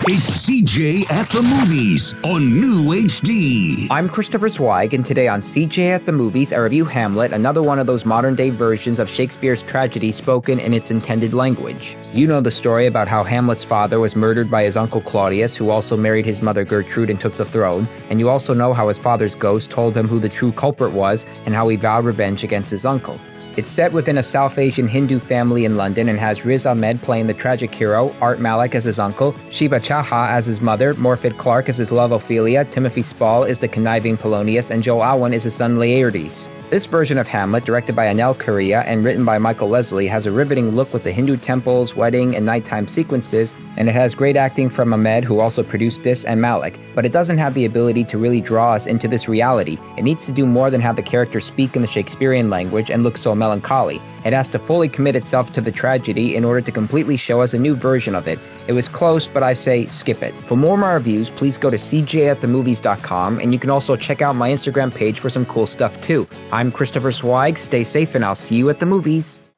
It's CJ at the Movies on New HD. I'm Christopher Zweig, and today on CJ at the Movies, I review Hamlet, another one of those modern-day versions of Shakespeare's tragedy spoken in its intended language. You know the story about how Hamlet's father was murdered by his uncle Claudius, who also married his mother Gertrude and took the throne, and you also know how his father's ghost told him who the true culprit was and how he vowed revenge against his uncle. It's set within a South Asian Hindu family in London and has Riz Ahmed playing the tragic hero, Art Malik as his uncle, Shiva Chaha as his mother, Morfydd Clark as his love Ophelia, Timothy Spall is the conniving Polonius, and Joe Alwyn is his son Laertes. This version of Hamlet, directed by Anil Karia and written by Michael Leslie, has a riveting look with the Hindu temples, wedding, and nighttime sequences, and it has great acting from Ahmed, who also produced this, and Malik, but it doesn't have the ability to really draw us into this reality. It needs to do more than have the characters speak in the Shakespearean language and look so melancholy. It has to fully commit itself to the tragedy in order to completely show us a new version of it. It was close, but I say skip it. For more of my reviews, please go to cjatthemovies.com, and you can also check out my Instagram page for some cool stuff too. I'm Christopher Zweig. Stay safe, and I'll see you at the movies.